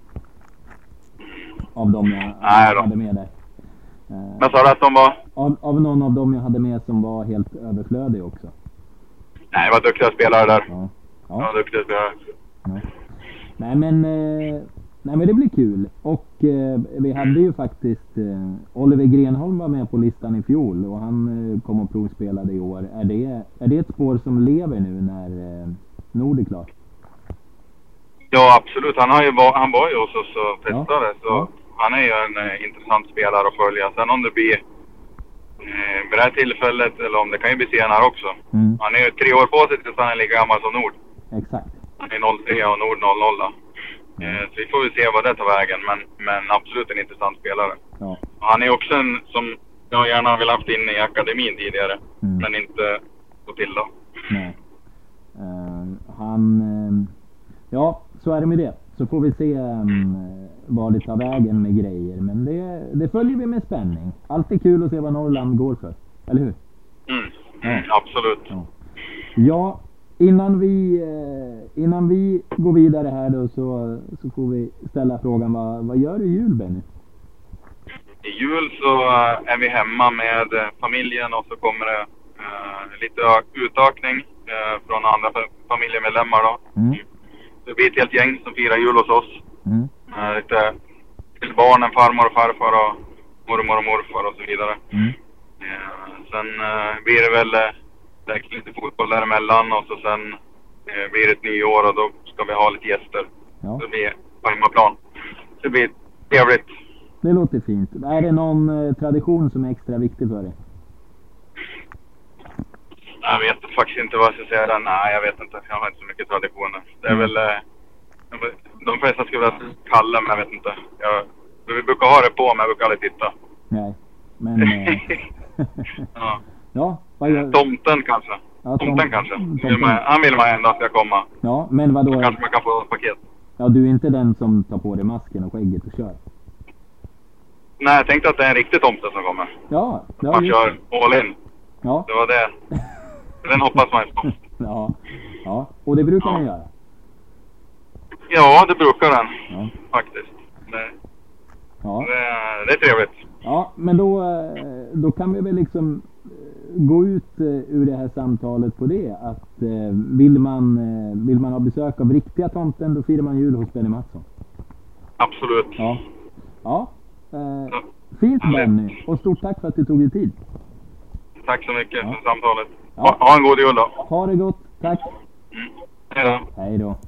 Av dem jag, Nej, jag hade med där. Men sa du att de var? Av, av någon av dem jag hade med som var helt överflödig också. Nej, det var duktiga spelare där. Ja. Ja. Det var duktiga spelare. Ja. Nej, men, eh, nej men det blir kul. Och eh, vi hade ju faktiskt eh, Oliver Grenholm var med på listan i fjol. Och han eh, kom och provspelade i år. Är det, är det ett spår som lever nu när eh, Nord är klar? Ja, absolut. Han, har ju var, han var ju hos oss och testade. Ja. Så ja. Han är ju en eh, intressant spelare att följa. Sen om det blir eh, vid det här tillfället, eller om det kan ju bli senare också. Mm. Han är ju tre år på sig tills han är lika gammal som Nord. Exakt. Han är noll tre och Nord noll noll. Mm. Eh, så vi får väl se vad det tar vägen. Men, men absolut en intressant spelare. Ja. Han är också en som jag gärna vill haft in i akademin tidigare. Mm. Men inte få till då. Nej. Uh, han... Uh, ja, så är det med det. Så får vi se um, vad det tar vägen med grejer. Men det, det följer vi med spänning. Alltid kul att se vad Norrland går för. Eller hur? Mm, mm ja. Absolut. Ja, ja innan, vi, eh, innan vi går vidare här då så, så får vi ställa frågan. Vad, vad gör du i jul, Benny? I jul så är vi hemma med familjen och så kommer det uh, lite utökning uh, från andra familjemedlemmar då. Mm. Det blir ett helt gäng som firar jul hos oss. Mm. Uh, lite till barnen, farmor och farfar och mormor och morfar och så vidare. Mm. Uh, sen uh, blir det väl uh, lite fotboll däremellan och så sen uh, blir det ett nyår och då ska vi ha lite gäster. Ja. Så det blir på hemmaplan. Så det blir trevligt. Det låter fint. Är det någon uh, tradition som är extra viktig för dig? Jag vet faktiskt inte vad jag ska säga där. Nej, jag vet inte. Jag har inte så mycket traditioner. Det är mm. väl... Eh, de flesta skulle vilja kalla, men jag vet inte. Jag, vi brukar ha det på, men jag brukar aldrig titta. Nej, men... Eh... ja. Ja, vad gör... Tomten kanske. Ja, tom... Tomten kanske. Tomten. Han vill man ändå ska komma. Ja, men vadå? Så kanske man kan få ett paket. Ja, du är inte den som tar på dig masken och skägget och kör? Nej, jag tänkte att det är en riktig tomte som kommer. Ja, det han kör all in. Ja. Det var det. Den hoppas man på. Ja, ja. Och det brukar ja. den göra? Ja, det brukar den. Ja. Faktiskt. Det, ja. det, det är trevligt. Ja, men då, då kan vi väl liksom gå ut ur det här samtalet på det. Att vill man, vill man ha besök av riktiga tomten, då firar man jul hos Benny Mattsson. Absolut. Ja. Ja. Eh, fint, Benny. Och stort tack för att du tog dig tid. Tack så mycket ja. för samtalet. Ja. Ha, ha en god jul då. Ha det gott. Tack. Mm. Hej då. Hej då.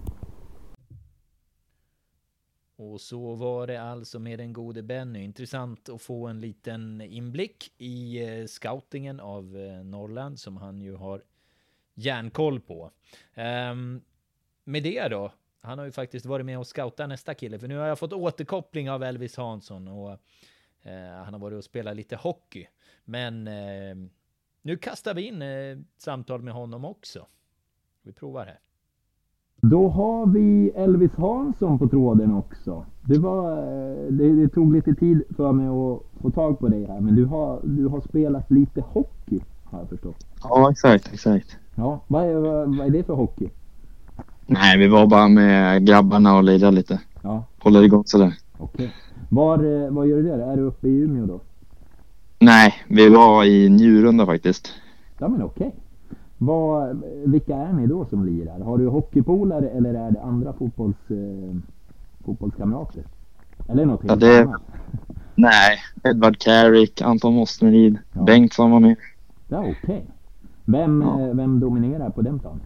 Och så var det alltså med den gode Benny. Intressant att få en liten inblick i eh, scoutingen av eh, Norrland som han ju har järnkoll på. Um, med det då, han har ju faktiskt varit med och scoutat nästa kille. För nu har jag fått återkoppling av Elvis Hansson och eh, han har varit och spelat lite hockey. Men eh, nu kastar vi in eh, samtal med honom också. Vi provar här. Då har vi Elvis Hansson på tråden också. Det, var, det, det tog lite tid för mig att få tag på dig här. Men du har, du har spelat lite hockey, har jag förstått. Ja, exakt, exakt. Ja, vad är, vad, vad är det för hockey? Nej, vi var bara med grabbarna och lirade lite. Ja. Håller igång sådär. Okej. Var, var gör du det? Är du uppe i Umeå då? Nej, vi var i Njurunda faktiskt. Ja, men okej. Vad, vilka är ni då som lirar? Har du hockeypolare eller är det andra fotbolls, eh, fotbollskamrater? Eller något ja, det... Nej, Edvard Carrick, Anton Mostenrid, ja. Bengt som var med. Ja, okej. Okay. Vem, ja. eh, vem dominerar på den planen?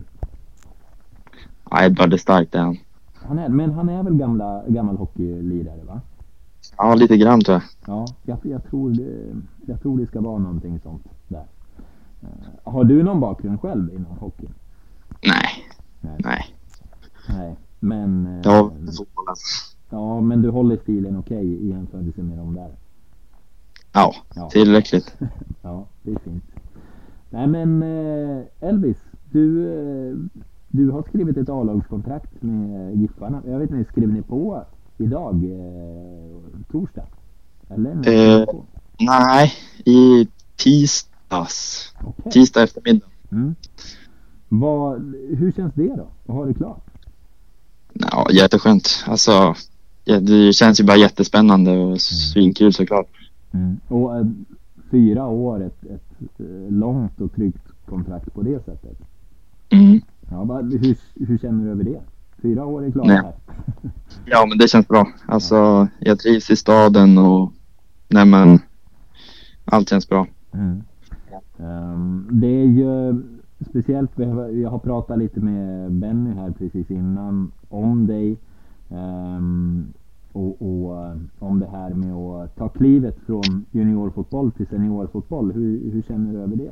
Ja, Edvard är stark, det är han. han är, men han är väl gamla, gammal hockeylirare, va? Ja, lite grann tror jag. Ja, jag, jag, tror det, jag tror det ska vara någonting sånt där. Uh, har du någon bakgrund själv inom hockey? Nej. Nej. Nej. Nej. Men... Uh, ja, fotbollen. Ja, men du håller stilen okej okay i jämförelse med dem där. Ja, ja. Tillräckligt. Ja, det är fint. Nej men uh, Elvis, du, uh, du har skrivit ett A-lagskontrakt med Giffarna. Jag vet inte, skrev ni på idag, uh, torsdag? Eller? Uh, nej, i tisdags. Okay. Tisdag eftermiddag. Mm. Vad, hur känns det då? Vad har du klart? Ja, jätteskönt. Alltså, det känns ju bara jättespännande och svinkul såklart. Mm. Och äh, fyra år, ett, ett äh, långt och tryggt kontrakt på det sättet. Mm. Ja, bara, hur, hur känner du över det? Fyra år är klart nej. Här. Ja, men det känns bra. Alltså, ja. Jag trivs i staden och nej men, allt känns bra. Mm. Um, det är ju speciellt, jag har pratat lite med Benny här precis innan om dig um, och, och om det här med att ta klivet från juniorfotboll till seniorfotboll. Hur, hur känner du över det?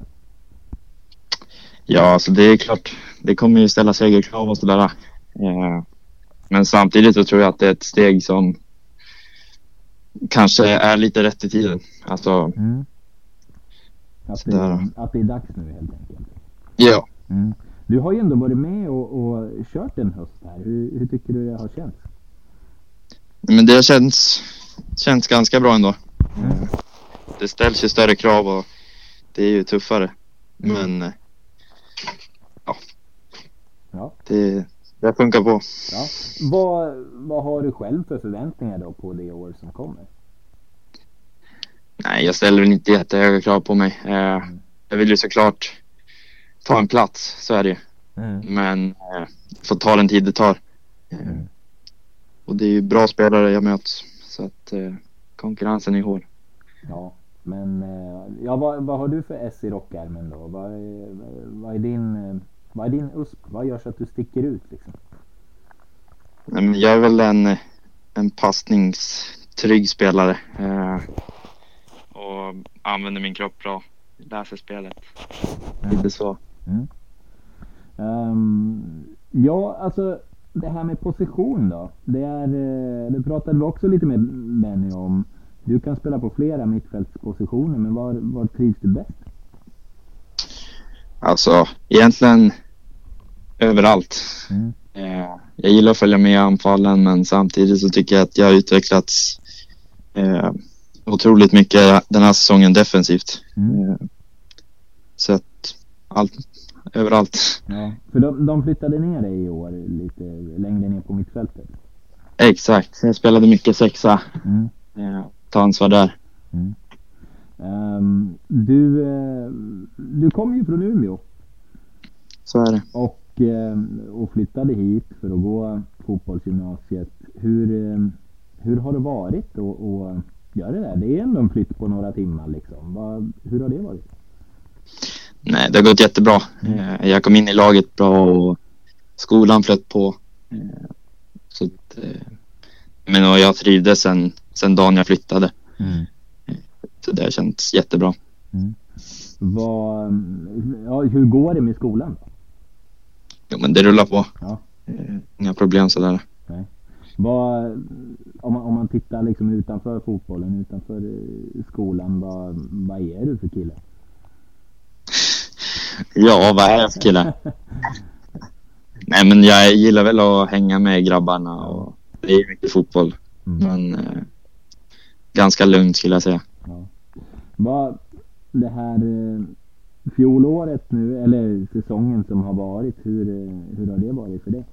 Ja, alltså det är klart, det kommer ju ställa högre krav och sådär. Uh, men samtidigt så tror jag att det är ett steg som kanske är lite rätt i tiden. Alltså, mm. att, det, att det är dags nu helt enkelt. Ja. Mm. Du har ju ändå varit med och, och kört en höst här. Hur, hur tycker du det har känts? Men det har känts, känts ganska bra ändå. Mm. Det ställs ju större krav och det är ju tuffare. Mm. Men ja, ja. Det, det funkar på. Ja. Vad, vad har du själv för förväntningar då på det år som kommer? Nej, jag ställer väl inte jättehöga krav på mig. Eh, mm. Jag vill ju såklart ta en plats, så är det ju. Mm. Men eh, får ta den tid det tar. Mm. Och det är ju bra spelare jag möts. Så att eh, konkurrensen är hård. Ja, men eh, ja, vad, vad har du för S i rockärmen då? Vad är, vad är din eh, vad är din U S P? Vad gör så att du sticker ut liksom? Nej, men jag är väl en, en passningstrygg spelare. Eh, och använder min kropp bra. Läser spelet. Mm. Lite så. Mm. Um, ja, alltså det här med position då. Det är, det pratade vi också lite med Benny om. Du kan spela på flera mittfältspositioner, men var, var trivs du bäst? Alltså, egentligen överallt. Mm. Eh, jag gillar att följa med i anfallen, men samtidigt så tycker jag att jag har utvecklats eh, otroligt mycket den här säsongen defensivt. Mm. Eh, så att allt, överallt. Ja, för de, de flyttade ner dig i år lite längre ner på mittfältet. Exakt, jag spelade mycket sexa. Mm. Eh, ta ansvar där. Mm. Um, du, uh, du kom ju från Umeå. Så är det. Och, uh, och flyttade hit för att gå fotbollsgymnasiet. Hur, uh, hur har det varit att, att göra det där? Det är ändå en flytt på några timmar liksom. Va, hur har det varit? Nej, det har gått jättebra. Mm. Jag kom in i laget bra och skolan flöt på. Så att, men jag trivdes sen, sen dagen jag flyttade. Mm. Så det har känts jättebra. Mm. Vad, ja, hur går det med skolan då? Jo, men det rullar på. Ja. Inga problem sådär. Nej. Vad, om, man, om man tittar liksom utanför fotbollen, utanför skolan, vad, vad är du för kille? Ja, vad är jag för kille? Nej, men jag gillar väl att hänga med grabbarna och det är mycket fotboll. Mm. Men eh, ganska lugnt skulle jag säga. Ja. Vad det här eh, fjolåret nu, eller säsongen som har varit, hur, hur har det varit för dig?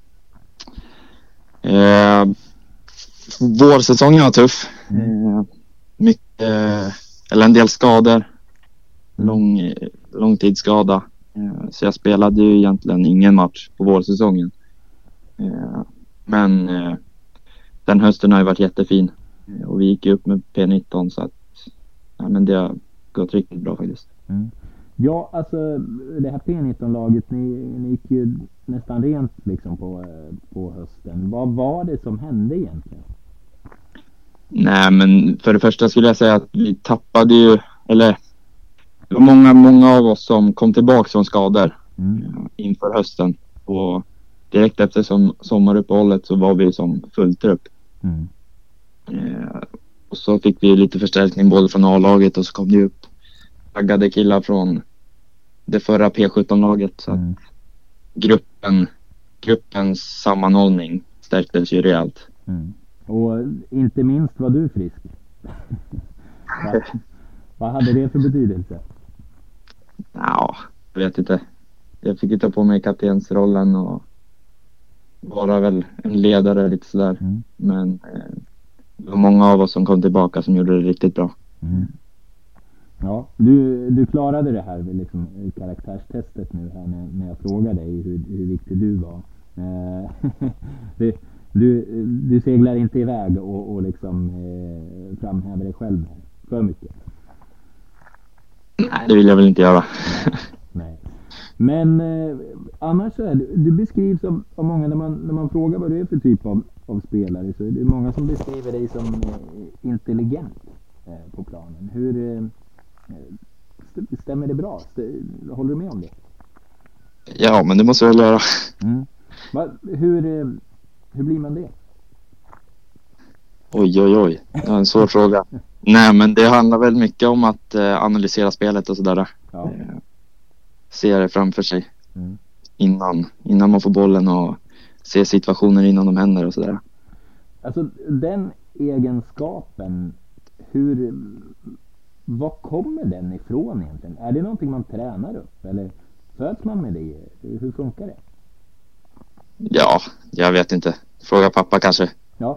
Eh, vårsäsongen var tuff. Mm. Eh, mycket, eh, eller en del skador. Lång, långtidsskada. Eh, så jag spelade ju egentligen ingen match på vårsäsongen. Eh, men eh, den hösten har ju varit jättefin. Eh, och vi gick ju upp med P nitton så att ja, men det har gått riktigt bra faktiskt. Mm. Ja, alltså det här P nitton-laget, ni, ni gick ju nästan rent liksom på, på hösten. Vad var det som hände egentligen? Nej, men för det första skulle jag säga att vi tappade ju, eller det var många, många av oss som kom tillbaka från skador mm. inför hösten. Och direkt efter som, sommaruppehållet så var vi som full trupp. Mm. Eh, och så fick vi lite förstärkning både från A-laget och så kom det upp taggade killar från det förra P sjutton-laget. Så mm. att gruppen, gruppens sammanhållning stärktes ju rejält. Mm. Och inte minst var du frisk. vad, vad hade det för betydelse? Ja, jag vet inte. Jag fick ju ta på mig kaptensrollen och vara väl en ledare lite sådär. Mm. Men eh, det var många av oss som kom tillbaka som gjorde det riktigt bra. Mm. Ja, du, du klarade det här liksom, karaktärstestet nu här när, när jag frågade dig hur, hur viktig du var. Eh, du, du, du seglar inte iväg och, och liksom eh, framhäver dig själv för mycket. Nej, det vill jag väl inte göra. Nej. Men eh, annars så är du, du beskrivs av, av många när man, när man frågar vad du är för typ av, av spelare, så är det många som beskriver dig som eh, intelligent eh, på planen. Hur eh, stämmer det bra? Håller du med om det? Ja, men det måste jag väl göra. Mm. Va, hur, eh, hur blir man det? Oj, oj, oj. Det är en svår fråga. Nej, men det handlar väl mycket om att eh, analysera spelet och sådär. Ja. Eh, se det framför sig mm. innan, innan man får bollen och se situationer innan de händer och sådär. Alltså den egenskapen, hur, var kommer den ifrån egentligen? Är det någonting man tränar upp eller föds man med det? Hur funkar det? Ja, jag vet inte. Fråga pappa kanske. Ja.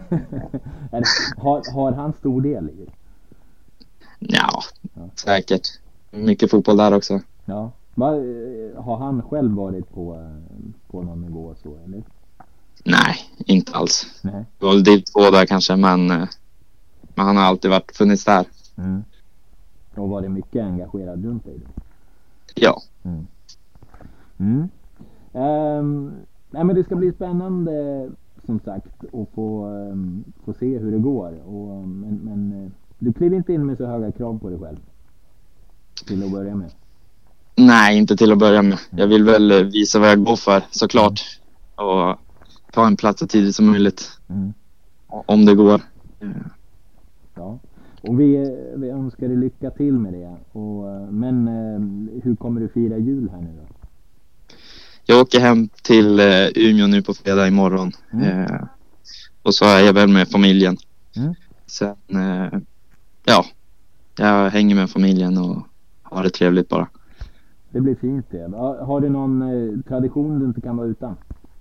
har, har han stor del i det? Ja, ja, säkert. Mycket fotboll där också. Ja. Va, har han själv varit på, på någon nivå så, eller? Nej, inte alls. Nej. Det var div två där kanske, men, men han har alltid varit funnits där. Mm. Och var det mycket engagerad runt dig då? Ja. Mm. Mm. Um, nej, men det ska bli spännande som sagt att få, um, få se hur det går. Och, men men uh, du kliver inte in med så höga krav på dig själv till att börja med. Nej, inte till att börja med. Jag vill väl visa vad jag går för, såklart. Och ta en plats så tidigt som möjligt. Mm. Om det går. Ja, och vi, vi önskar dig lycka till med det. Och, men hur kommer du fira jul här nu då? Jag åker hem till eh, Umeå nu på fredag imorgon. Mm. Eh, och så är jag väl med familjen. Mm. Sen, eh, ja, jag hänger med familjen och har det trevligt bara. Det blir fint det. Har du någon eh, tradition du inte kan vara utan?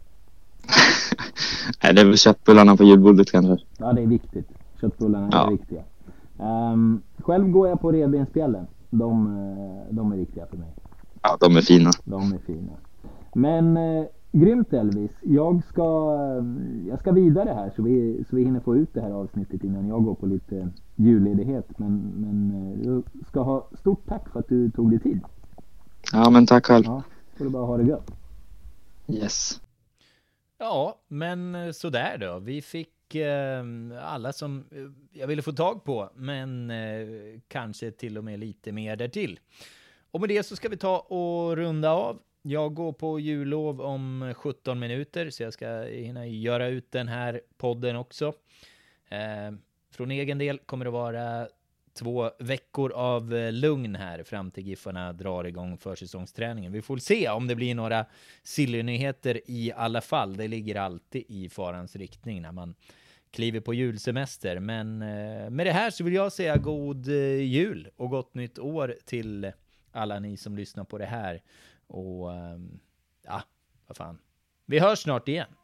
Nej, det är väl köttbullarna på julbordet kanske. Ja, det är viktigt. Köttbullarna ja. är viktiga. Um, själv går jag på revbensspjällen. De, de är viktiga för mig. Ja, de är fina. De är fina. Men eh, grymt Elvis. Jag ska, jag ska vidare här så vi, så vi hinner få ut det här avsnittet innan jag går på lite julledighet. Men, men jag ska ha stort tack för att du tog dig tid. Ja, men tack själv. Ja, får du bara ha det gött. Yes. Ja, men sådär då. Vi fick eh, alla som jag ville få tag på, men eh, kanske till och med lite mer därtill. Och med det så ska vi ta och runda av. Jag går på jullov om sjutton minuter, så jag ska hinna göra ut den här podden också. Eh, från egen del kommer det vara två veckor av lugn här fram till Giffarna drar igång försäsongsträningen. Vi får se om det blir några silly-nyheter i alla fall. Det ligger alltid i farans riktning när man kliver på julsemester. Men eh, med det här så vill jag säga god eh, jul och gott nytt år till alla ni som lyssnar på det här. Och eh, ja, vad fan. Vi hörs snart igen.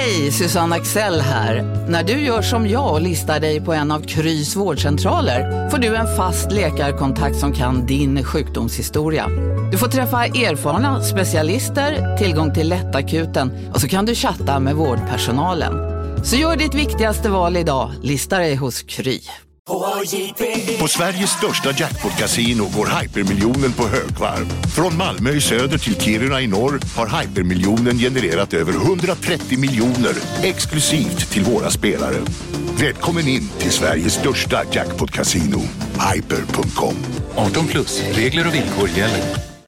Hej, Susanne Axel här. När du gör som jag och listar dig på en av Krys vårdcentraler får du en fast läkarkontakt som kan din sjukdomshistoria. Du får träffa erfarna specialister, tillgång till lättakuten och så kan du chatta med vårdpersonalen. Så gör ditt viktigaste val idag, lista dig hos Kry. På Sveriges största jackpot-casino går hypermiljonen på högvarv. Från Malmö i söder till Kiruna i norr har hypermiljonen genererat över hundratrettio miljoner exklusivt till våra spelare. Välkommen in till Sveriges största jackpot-casino, hyper punkt com. arton plus, regler och villkor gäller.